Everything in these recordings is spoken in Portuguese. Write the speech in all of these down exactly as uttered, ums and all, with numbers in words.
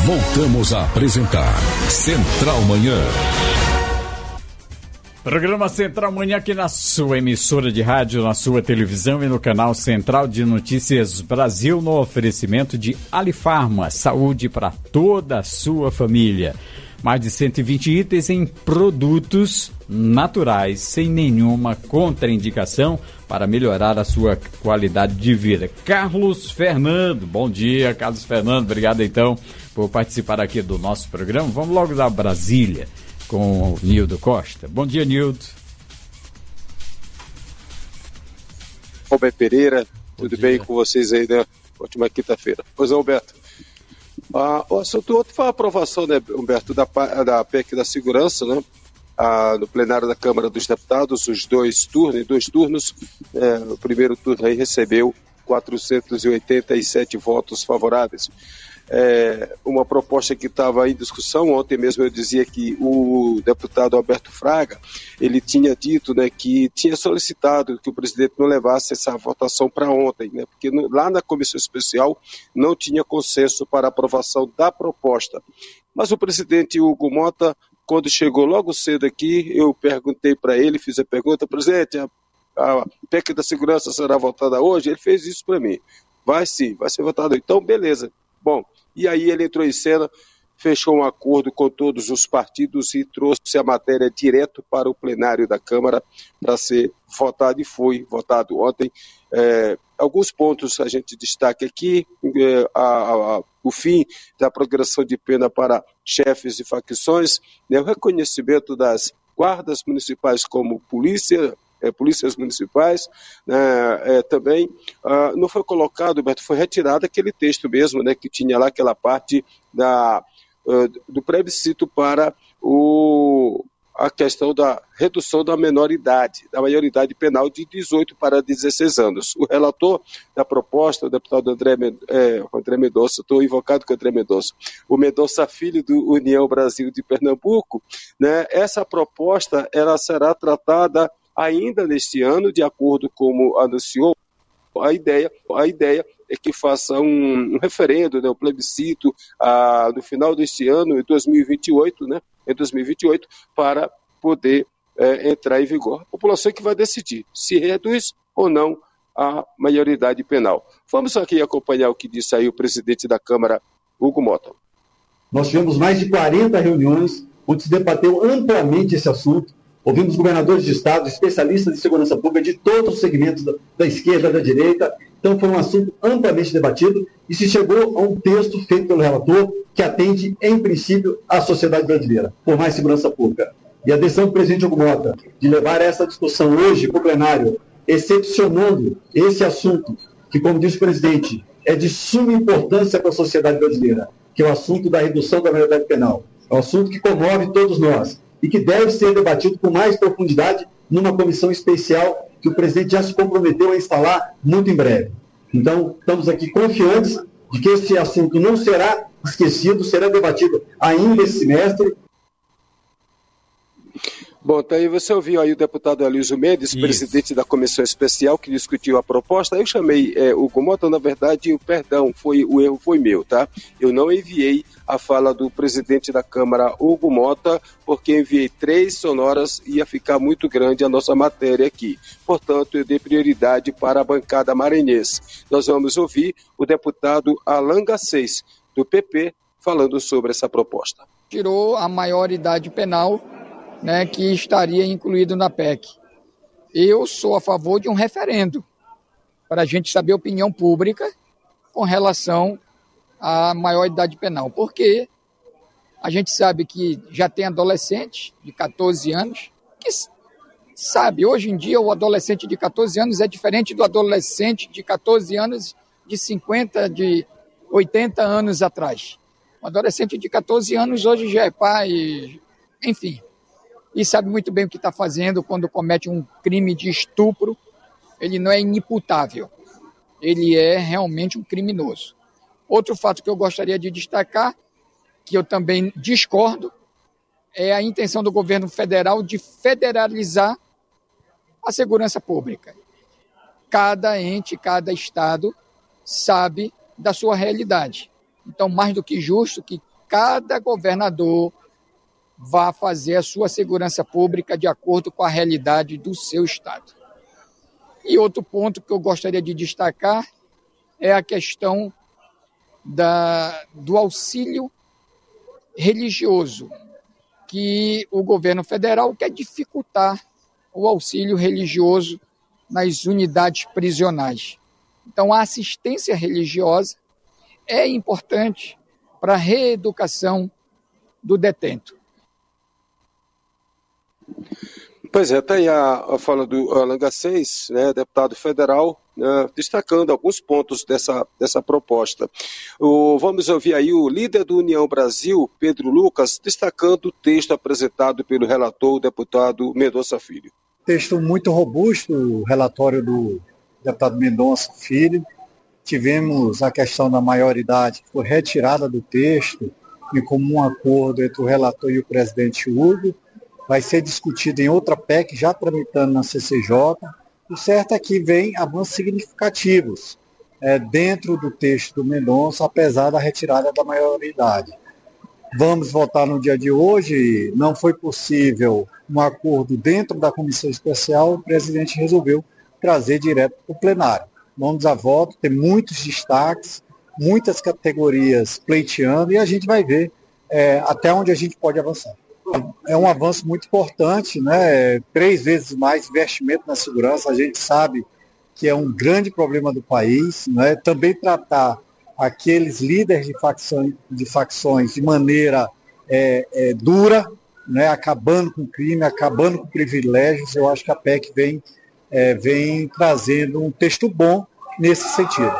Voltamos a apresentar Central Manhã. Programa Central Manhã aqui na sua emissora de rádio, na sua televisão e no canal Central de Notícias Brasil, no oferecimento de Alifarma, saúde para toda a sua família. Mais de cento e vinte itens em produtos naturais, sem nenhuma contraindicação, para melhorar a sua qualidade de vida. Carlos Fernando, bom dia, Carlos Fernando, obrigado então por participar aqui do nosso programa. Vamos logo da Brasília com o Nildo Costa. Bom dia, Nildo. Roberto Pereira, bom tudo dia. Bem com vocês aí, né? Ótima quinta-feira. Pois é, Humberto. Ah, o assunto outro foi a aprovação, né, Humberto, da, da P E C da segurança, né? Ah, no plenário da Câmara dos Deputados, os dois turnos, em dois turnos, é, o primeiro turno aí recebeu quatrocentos e oitenta e sete votos favoráveis. É, uma proposta que estava em discussão, ontem mesmo eu dizia que o deputado Alberto Fraga, ele tinha dito, né, que tinha solicitado que o presidente não levasse essa votação para ontem, né, porque no, lá na comissão especial não tinha consenso para a aprovação da proposta. Mas o presidente Hugo Mota, quando chegou logo cedo aqui, eu perguntei para ele, fiz a pergunta, presidente, a, a P E C da segurança será votada hoje? Ele fez isso para mim. Vai sim, vai ser votada. Então, beleza. Bom, e aí ele entrou em cena, fechou um acordo com todos os partidos e trouxe a matéria direto para o plenário da Câmara para ser votado, e foi votado ontem. É, alguns pontos a gente destaca aqui, é, a, a, o fim da progressão de pena para chefes de facções, né, o reconhecimento das guardas municipais como polícia, É, polícias municipais, né, é, também ah, não foi colocado, Beto, foi retirado aquele texto mesmo, né, que tinha lá aquela parte da, uh, do plebiscito para o, a questão da redução da menoridade, da maioridade penal de dezoito para dezesseis anos. O relator da proposta, o deputado André, é, André Mendonça, estou invocado com o André Mendonça, o Mendonça Filho do União Brasil de Pernambuco, né, essa proposta ela será tratada ainda neste ano, de acordo com como anunciou, a ideia, a ideia é que faça um, um referendo, né, um plebiscito ah, no final deste ano, em dois mil e vinte e oito, né, em dois mil e vinte e oito, para poder é, entrar em vigor. A população que vai decidir se reduz ou não a maioridade penal. Vamos aqui acompanhar o que disse aí o presidente da Câmara, Hugo Mota. Nós tivemos mais de quarenta reuniões onde se debateu amplamente esse assunto. Ouvimos governadores de estado, especialistas de segurança pública de todos os segmentos da, da esquerda e da direita. Então foi um assunto amplamente debatido e se chegou a um texto feito pelo relator que atende, em princípio, à sociedade brasileira, por mais segurança pública. E a decisão do presidente Hugo Mota de levar essa discussão hoje para o plenário, excepcionando esse assunto, que, como disse o presidente, é de suma importância para a sociedade brasileira, que é o assunto da redução da maioridade penal. É um assunto que comove todos nós e que deve ser debatido com mais profundidade numa comissão especial que o presidente já se comprometeu a instalar muito em breve. Então, estamos aqui confiantes de que esse assunto não será esquecido, será debatido ainda esse semestre. Bom, então aí você ouviu aí o deputado Elísio Mendes, Isso. presidente da comissão especial que discutiu a proposta. Eu chamei é, o Hugo Mota, na verdade, o perdão, foi, o erro foi meu, tá? Eu não enviei a fala do presidente da Câmara, Hugo Mota, porque enviei três sonoras e ia ficar muito grande a nossa matéria aqui. Portanto, eu dei prioridade para a bancada maranhense. Nós vamos ouvir o deputado Alan Garcês, do P P, falando sobre essa proposta. Tirou a maioridade penal, né, que estaria incluído na P E C. Eu sou a favor de um referendo, para a gente saber a opinião pública com relação à maioridade penal, porque a gente sabe que já tem adolescente de catorze anos, que sabe, hoje em dia o adolescente de catorze anos é diferente do adolescente de catorze anos de cinquenta, de oitenta anos atrás. O adolescente de catorze anos hoje já é pai, enfim, e sabe muito bem o que está fazendo quando comete um crime de estupro. Ele não é inimputável, ele é realmente um criminoso. Outro fato que eu gostaria de destacar, que eu também discordo, é a intenção do governo federal de federalizar a segurança pública. Cada ente, cada estado sabe da sua realidade. Então, mais do que justo que cada governador vá fazer a sua segurança pública de acordo com a realidade do seu estado. E outro ponto que eu gostaria de destacar é a questão da, do auxílio religioso, que o governo federal quer dificultar o auxílio religioso nas unidades prisionais. Então, a assistência religiosa é importante para a reeducação do detento. Pois é, tem a, a fala do Alan Garcês, né, deputado federal, né, destacando alguns pontos dessa, dessa proposta. O, vamos ouvir aí o líder do União Brasil, Pedro Lucas, destacando o texto apresentado pelo relator, o deputado Mendonça Filho. Texto muito robusto, o relatório do deputado Mendonça Filho. Tivemos a questão da maioridade, que foi retirada do texto, em comum acordo entre o relator e o presidente Hugo. Vai ser discutido em outra P E C, já tramitando na C C J. O certo é que vem avanços significativos é, dentro do texto do Mendonça, apesar da retirada da maioridade. Vamos votar no dia de hoje, não foi possível um acordo dentro da comissão especial, o presidente resolveu trazer direto para o plenário. Vamos a voto, tem muitos destaques, muitas categorias pleiteando, e a gente vai ver é, até onde a gente pode avançar. É um avanço muito importante, né? Três vezes mais investimento na segurança, a gente sabe que é um grande problema do país, né? Também tratar aqueles líderes de facções de, facções de maneira é, é, dura, né? Acabando com o crime, acabando com privilégios. Eu acho que a P E C vem, é, vem trazendo um texto bom nesse sentido.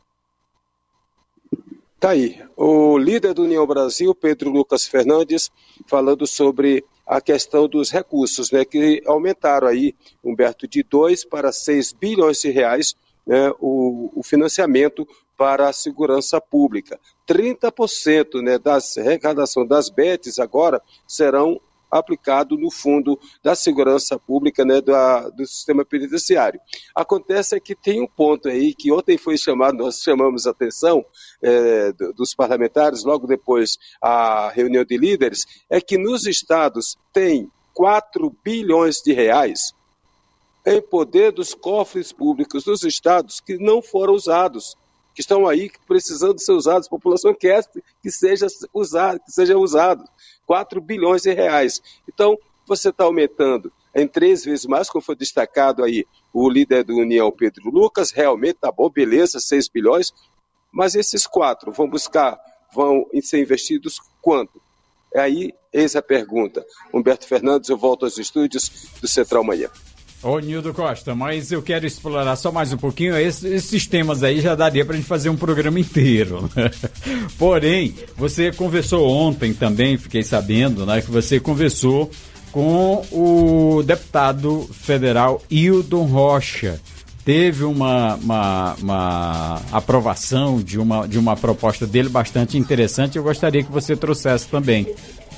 Tá aí, o líder do União Brasil, Pedro Lucas Fernandes, falando sobre a questão dos recursos, né, que aumentaram aí, Humberto, de dois para seis bilhões de reais, né, o, o financiamento para a segurança pública. trinta por cento, né, das arrecadação das B E Ts agora serão aplicado no Fundo da Segurança Pública, né, da, do Sistema Penitenciário. Acontece é que tem um ponto aí que ontem foi chamado, nós chamamos a atenção é, dos parlamentares, logo depois a reunião de líderes, é que nos estados tem quatro bilhões de reais em poder dos cofres públicos dos estados que não foram usados, que estão aí precisando ser usados, a população quer que seja usado, que seja usado. quatro bilhões de reais. Então, você está aumentando em três vezes mais, como foi destacado aí o líder do União, Pedro Lucas, realmente tá bom, beleza, seis bilhões, mas esses quatro vão buscar, vão ser investidos quanto? Aí, eis a pergunta. Humberto Fernandes, eu volto aos estúdios do Central Manhã. Ô, Nildo Costa, mas eu quero explorar só mais um pouquinho. Esses, esses temas aí já daria pra gente fazer um programa inteiro. Porém, você conversou ontem também, fiquei sabendo, né, que você conversou com o deputado federal Hildon Rocha. Teve uma, uma, uma aprovação de uma, de uma proposta dele bastante interessante. Eu gostaria que você trouxesse também.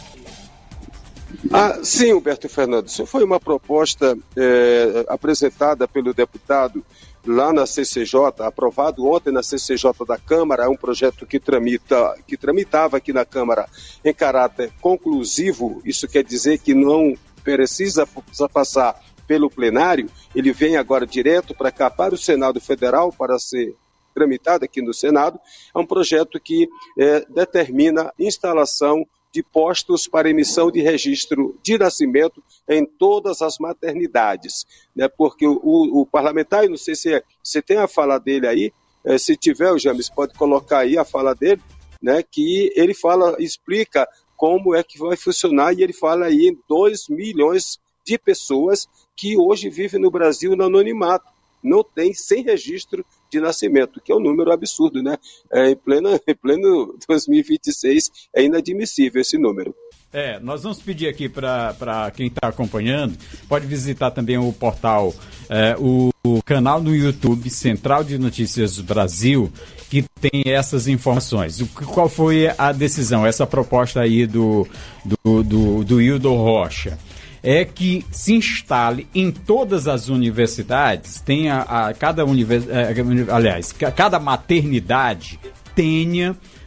Ah, sim, Humberto Fernandes, isso foi uma proposta é, apresentada pelo deputado lá na C C J, aprovado ontem na C C J da Câmara, é um projeto que, tramita, que tramitava aqui na Câmara em caráter conclusivo, isso quer dizer que não precisa, precisa passar pelo plenário, ele vem agora direto para cá, para o Senado Federal, para ser tramitado aqui no Senado, é um projeto que é, determina instalação de postos para emissão de registro de nascimento em todas as maternidades, né? Porque o, o, o parlamentar, eu não sei se você tem a fala dele aí, é, se tiver, o James pode colocar aí a fala dele, né? Que ele fala, explica como é que vai funcionar, e ele fala aí em dois milhões de pessoas que hoje vivem no Brasil no anonimato, não tem sem registro de nascimento, que é um número absurdo, né? É, em, pleno, em pleno dois mil e vinte e seis é inadmissível esse número. É, nós vamos pedir aqui para quem está acompanhando, pode visitar também o portal, é, o, o canal no YouTube Central de Notícias Brasil, que tem essas informações. O, qual foi a decisão, essa proposta aí do, do, do, do Hildon Rocha? É que se instale em todas as universidades, tenha a, cada univers, aliás, cada maternidade tenha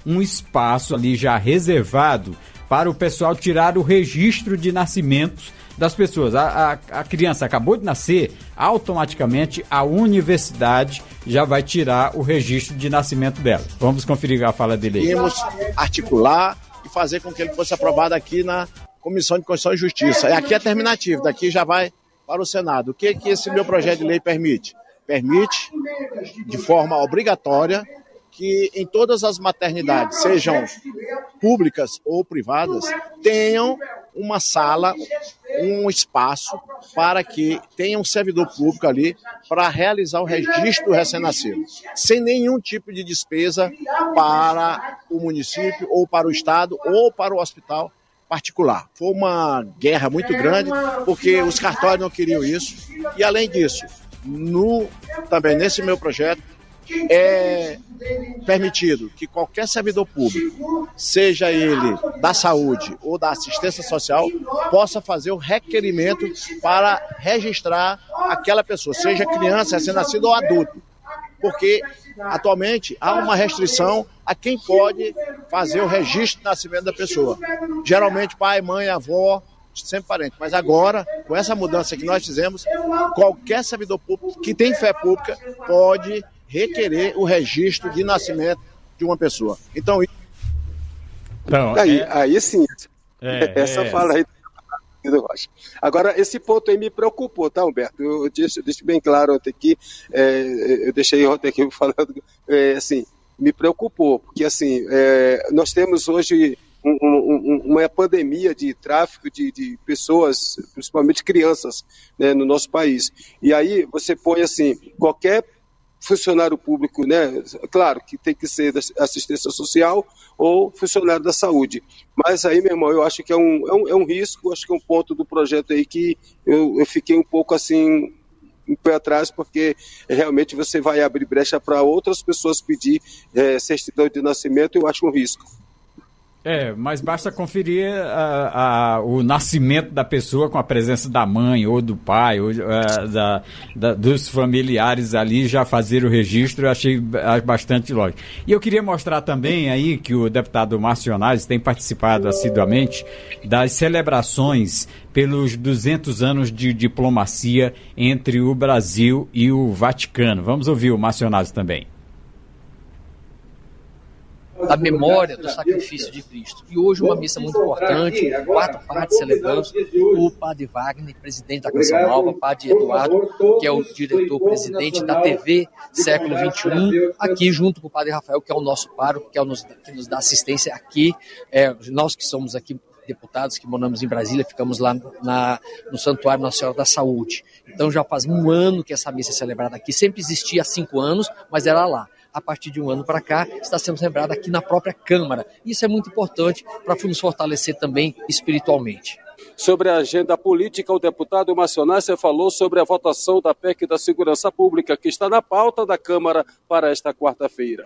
um espaço ali já reservado para o pessoal tirar o registro de nascimentos das pessoas. A, a, a criança acabou de nascer, automaticamente a universidade já vai tirar o registro de nascimento dela. Vamos conferir a fala dele aí. Queríamos articular e fazer com que ele fosse aprovado aqui na Comissão de Constituição e Justiça. E aqui é terminativo, daqui já vai para o Senado. O que, que esse meu projeto de lei permite? Permite, de forma obrigatória, que em todas as maternidades, sejam públicas ou privadas, tenham uma sala, um espaço para que tenha um servidor público ali para realizar o registro do recém-nascido, sem nenhum tipo de despesa para o município ou para o estado ou para o hospital particular. Foi uma guerra muito grande porque os cartórios não queriam isso e, além disso, no, também nesse meu projeto, é permitido que qualquer servidor público, seja ele da saúde ou da assistência social, possa fazer o requerimento para registrar aquela pessoa, seja criança, recém-nascido ou adulto, porque atualmente há uma restrição a quem pode fazer o registro de nascimento da pessoa, geralmente pai, mãe, avó, sempre parente, mas agora, com essa mudança que nós fizemos, qualquer servidor público que tem fé pública pode requerer o registro de nascimento de uma pessoa. Então, então aí, é... aí sim, é, essa é... fala aí. Agora, esse ponto aí me preocupou, tá, Humberto? Eu deixo, deixo bem claro ontem aqui, é, eu deixei ontem aqui falando, é, assim, me preocupou, porque assim, é, nós temos hoje um, um, uma pandemia de tráfico de, de pessoas, principalmente crianças, né, no nosso país. E aí você põe assim, qualquer funcionário público, né? Claro que tem que ser da assistência social ou funcionário da saúde. Mas aí, meu irmão, eu acho que é um, é um, é um risco, acho que é um ponto do projeto aí que eu, eu fiquei um pouco assim, um pé atrás, porque realmente você vai abrir brecha para outras pessoas pedir é, certidão de nascimento, eu acho um risco. É, mas basta conferir a, a, o nascimento da pessoa com a presença da mãe ou do pai, ou a, da, da, dos familiares ali, já fazer o registro, eu achei bastante lógico. E eu queria mostrar também aí que o deputado Márcio Onales tem participado assiduamente das celebrações pelos duzentos anos de diplomacia entre o Brasil e o Vaticano. Vamos ouvir o Márcio Onales também. Da memória do sacrifício de Cristo. E hoje uma missa muito importante, quatro partes celebrando, o padre Wagner, presidente da Canção Nova, o padre Eduardo, que é o diretor-presidente da T V Século vinte e um, aqui junto com o padre Rafael, que é o nosso pároco, que, é o nos, que nos dá assistência aqui, é, nós que somos aqui deputados que moramos em Brasília, ficamos lá na, no Santuário Nossa Senhora da Saúde. Então já faz um ano que essa missa é celebrada aqui, sempre existia há cinco anos, mas era lá. A partir de um ano para cá, está sendo celebrada aqui na própria Câmara. Isso é muito importante para nos fortalecer também espiritualmente. Sobre a agenda política, o deputado Márcio Onales falou sobre a votação da P E C da Segurança Pública, que está na pauta da Câmara para esta quarta-feira.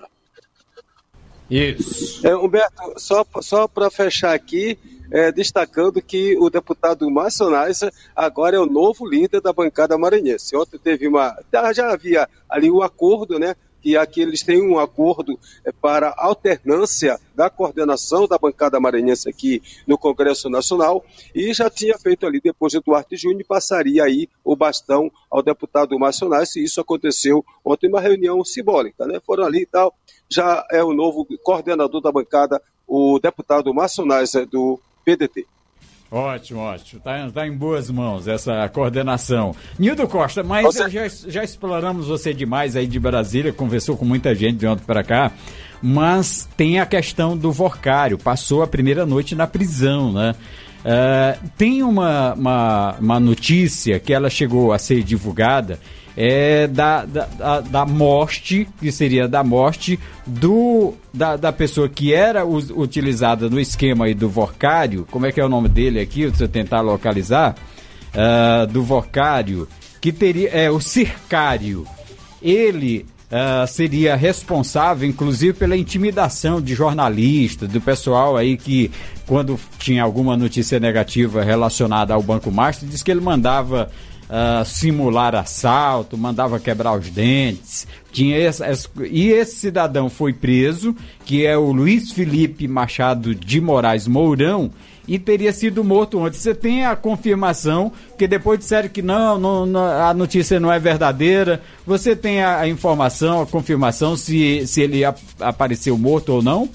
Isso. É, Humberto, só, só para fechar aqui, é, destacando que o deputado Márcio Onales agora é o novo líder da bancada maranhense. Ontem teve uma... Já havia ali um acordo, né? E aqui eles têm um acordo para alternância da coordenação da bancada maranhense aqui no Congresso Nacional, e já tinha feito ali, depois de Duarte Júnior, passaria aí o bastão ao deputado Márcio Onales, e isso aconteceu ontem, uma reunião simbólica, né? Foram ali e tal, já é o novo coordenador da bancada, o deputado Márcio Onales do P D T. Ótimo, ótimo. Está tá em boas mãos essa coordenação. Nildo Costa, mas você... já, já exploramos você demais aí de Brasília, conversou com muita gente de ontem para cá, mas tem a questão do Workário, passou a primeira noite na prisão, né? Uh, tem uma, uma, uma notícia que ela chegou a ser divulgada, é da, da, da morte, que seria da morte do, da, da pessoa que era us, utilizada no esquema aí do Workário, como é que é o nome dele aqui, se eu tentar localizar, uh, do Workário, que teria, é o Sircário. Ele uh, seria responsável, inclusive, pela intimidação de jornalistas, do pessoal aí que, quando tinha alguma notícia negativa relacionada ao Banco Master, diz que ele mandava uh, simular assalto, mandava quebrar os dentes. Tinha essa, essa, e esse cidadão foi preso, que é o Luiz Felipe Machado de Moraes Mourão, e teria sido morto ontem. Você tem a confirmação, que depois disseram que não, não, não, a notícia não é verdadeira. Você tem a, a informação, a confirmação se, se ele a, apareceu morto ou não?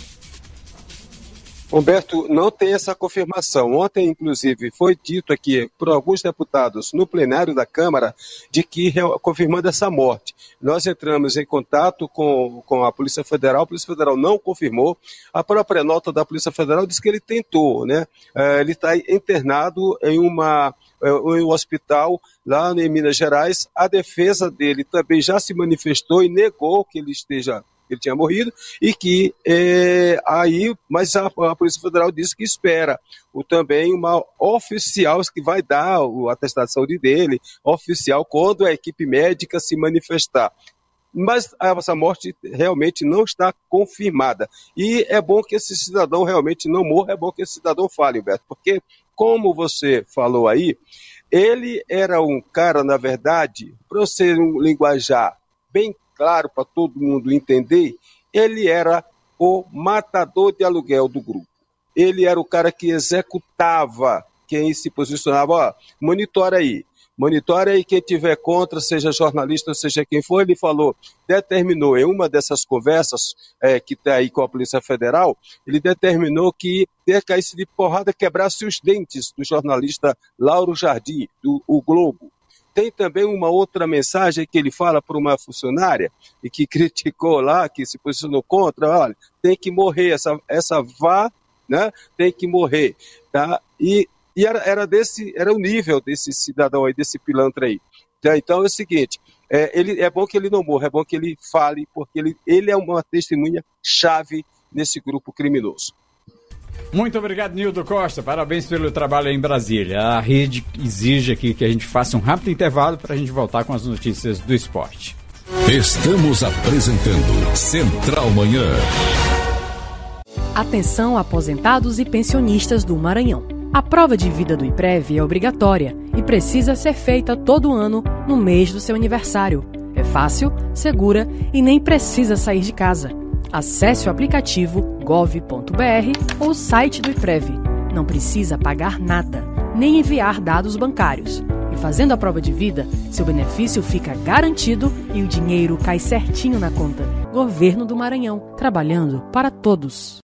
Humberto, não tem essa confirmação. Ontem, inclusive, foi dito aqui por alguns deputados no plenário da Câmara de que, confirmando essa morte, nós entramos em contato com, com a Polícia Federal, a Polícia Federal não confirmou, a própria nota da Polícia Federal diz que ele tentou, né? Ele está internado em, uma, em um hospital lá em Minas Gerais. A defesa dele também já se manifestou e negou que ele esteja... ele tinha morrido, e que é, aí, mas a, a Polícia Federal disse que espera o, também uma oficial que vai dar o atestado de saúde dele, oficial, quando a equipe médica se manifestar. Mas essa morte realmente não está confirmada. E é bom que esse cidadão realmente não morra, é bom que esse cidadão fale, Humberto, porque, como você falou aí, ele era um cara, na verdade, para você um linguajar bem claro para todo mundo entender, ele era o matador de aluguel do grupo. Ele era o cara que executava quem se posicionava. Ó, monitora aí, monitora aí quem tiver contra, seja jornalista, seja quem for. Ele falou, determinou em uma dessas conversas é, que está aí com a Polícia Federal, ele determinou que ter caísse de porrada, quebrasse os dentes do jornalista Lauro Jardim, do o Globo. Tem também uma outra mensagem que ele fala para uma funcionária e que criticou lá, que se posicionou contra, olha, tem que morrer, essa, essa vá, né, tem que morrer. Tá? E, e era, era, desse, era o nível desse cidadão aí, desse pilantra aí. Tá? Então é o seguinte, é, ele, é bom que ele não morra, é bom que ele fale, porque ele, ele é uma testemunha-chave nesse grupo criminoso. Muito obrigado, Nildo Costa. Parabéns pelo trabalho aí em Brasília. A rede exige aqui que a gente faça um rápido intervalo para a gente voltar com as notícias do esporte. Estamos apresentando Central Manhã. Atenção, aposentados e pensionistas do Maranhão. A prova de vida do IPREV é obrigatória e precisa ser feita todo ano no mês do seu aniversário. É fácil, segura e nem precisa sair de casa. Acesse o aplicativo gov ponto br ou o site do IPREV. Não precisa pagar nada, nem enviar dados bancários. E fazendo a prova de vida, seu benefício fica garantido e o dinheiro cai certinho na conta. Governo do Maranhão, trabalhando para todos.